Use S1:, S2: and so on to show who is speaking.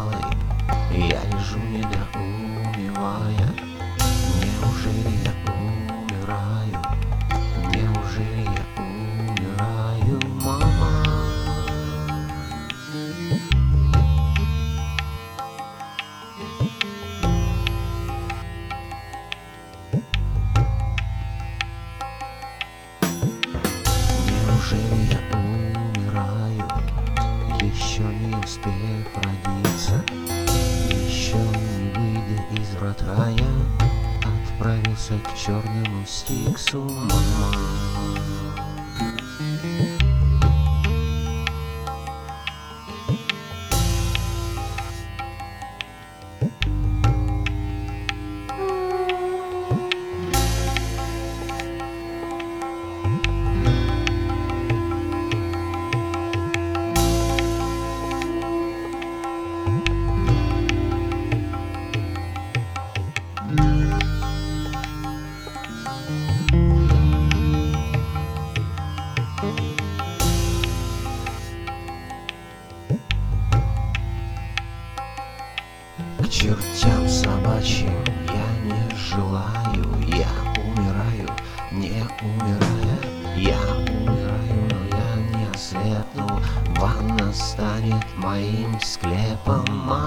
S1: малой я лежу недоумевая. Неужели я умираю? Неужели я умираю, мама? Неужели я умираю, еще не успев родиться, еще не выйдя из врат рая, отправился к черному стиксу, мама? К чертям собачьим я не желаю, я умираю, не умирая. Я умираю, но я не ослепну, ванна станет моим склепом.